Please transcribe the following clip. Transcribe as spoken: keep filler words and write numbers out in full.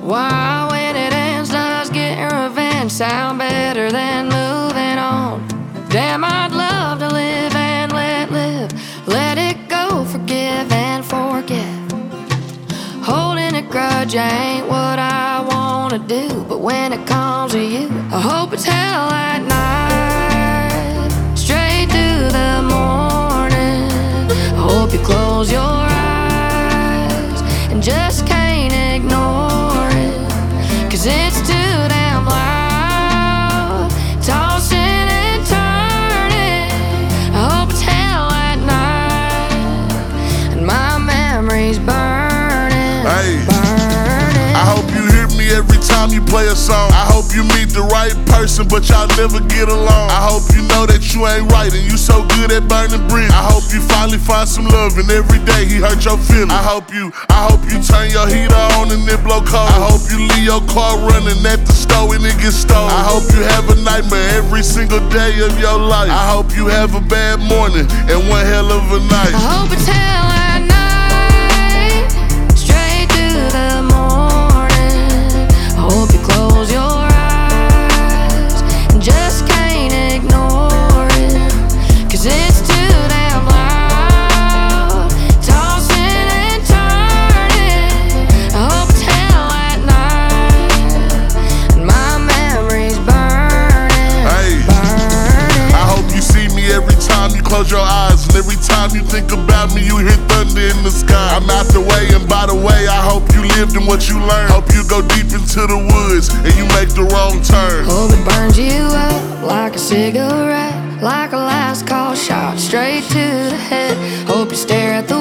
Why, when it ends, does getting revenge sound better than moving on? Damn, I'd love to live and let live. Let it go, forgive and forget. Holding a grudge ain't what I wanna do, but when it comes to you, I hope it's hell at night, straight through the morning. I hope you close your eyes and just can't ignore it, 'cause it's too damn loud, tossing and turning. I hope it's hell at night and my memories burning, hey. burning. I hope you hear me every time you play a song. I hope you meet the right person, but y'all never get along. I hope you know that you ain't right and you so good at burning bridges. I hope you finally find some love and every day he hurt your feelings. I hope you, I hope you turn your heater on and it blow cold. I hope you leave your car running at the store and it gets stolen. I hope you have a nightmare every single day of your life. I hope you have a bad morning and one hell of a night. I hope it's hell at night, straight through the morning. I hope you close your eyes and just can't ignore it, 'cause it's too damn loud, tossing and turning. I hope it's hell at night and my memories burning, Hey. burning. I hope you see me every time you close your eyes, and every time you think about me you hear thunder in the sky. I'm out the way, and by the way, I hope you lived in what you learned. Hope you go deep into the woods and you make the wrong turn. Hope it burns you up like a cigarette, like a last call shot straight to the head. Hope you stare at the